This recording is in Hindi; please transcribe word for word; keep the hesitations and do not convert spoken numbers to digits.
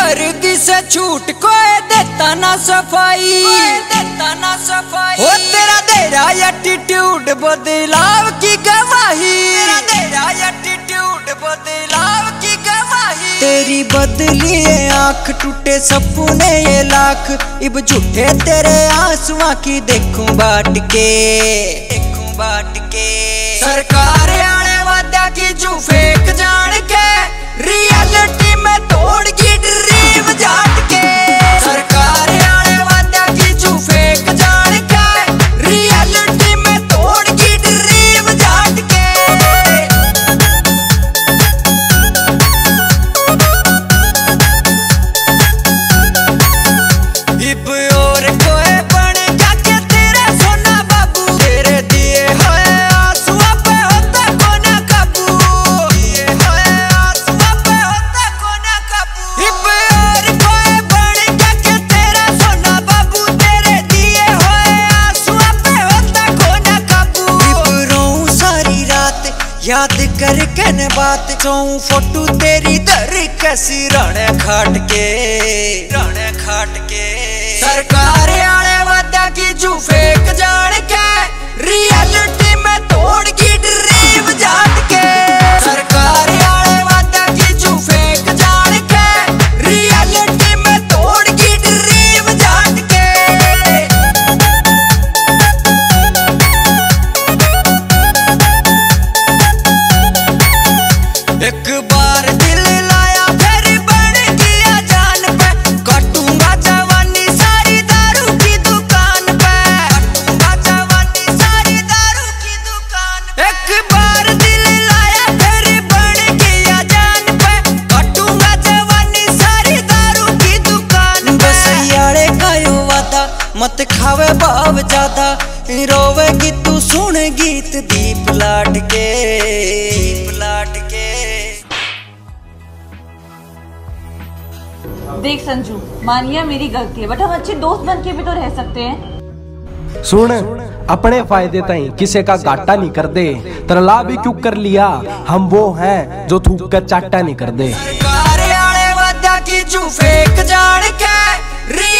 दर्दी से छूट कोई देता ना सफाई, देता ना सफाई। हो तेरा तेरा एटीट्यूड बदलाव की गवाही, तेरा एटीट्यूड बदलाव की गवाही। तेरी बदली आंख टूटे सपने ये लाख, इब झूठे तेरे आंसुओं की देखूं बाट के, देखूं बाट के। सरकार आने वादा की जू फेक जान के, रियलिटी में तोड़ की ड्रीम जाट के। सरकार आने वादा की जू फेक जान के, रियलिटी में तोड़ की ड्रीम जाट के। इब और कोई बनेगा के तेरा सोना बाबू, तेरे दिए हुए आंसुओं पे होता कोना काबू, दिए हुए आंसुओं पे होता कोना काबू। इब और कोई बनेगा के तेरा सोना बाबू, तेरे दिए हुए आंसुओं पे होता कोना काबू। इब रोऊं सारी रात याद करके न बात, सोऊं फोटो तेरी दर कैसी राणे खाट के, राणे खाट के। सरकार आने वादा की जू फेक जान के, रियलिटी में तोड़ की ड्रीम जाट के। सरकार आने वादा की जू फेक जान के, रियलिटी में तोड़ की ड्रीम जाट के। एक बार दिल लाया फिर बन गया जान पे, काटूंगा जवानी सारी दारू की दुकान पे, काटूंगा जवानी सारी दारू की दुकान पे। एक बार दिल लाया फिर बन गया जान पे, काटूंगा जवानी सारी दारू की दुकान पे। बस यारे का यो वादा मत खावे भाव ज्यादा, रोवेगी तू सुन गीत दीप लाट के, दीप लाट के। देख संजू, मान लिया मेरी गलती है, बट हम अच्छे दोस्त बन के भी तो रह सकते हैं। सुन, अपने फायदे ताई किसी का घाटा नहीं कर दे, तरला भी क्यों कर लिया, हम वो हैं जो थूक कर चाटा नहीं कर दे। सरकार आने वादा की जू फेक जान के,